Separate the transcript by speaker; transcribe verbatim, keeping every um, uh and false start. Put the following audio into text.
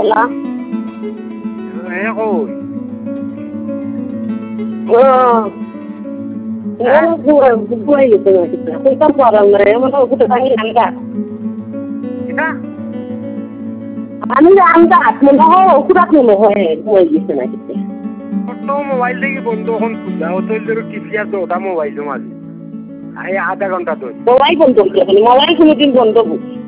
Speaker 1: বলা
Speaker 2: এ কই
Speaker 1: ও এ পুরো পুরো গেছে কই কাম করার না এমন ওটা ভাঙি আনগা
Speaker 2: এটা
Speaker 1: আমি আনগা মনে হয় ওটা মনে হয় কই গেছে না কিছু
Speaker 2: তো মোবাইল থেকে বন্ধ হন খুঁজা ও তো জরুর টিপিয়া তো ওটা মোবাইল মাঝে আই আধা ঘন্টা ধরে
Speaker 1: মোবাইল বন্ধ করতে মোবাইল কোনদিন বন্ধ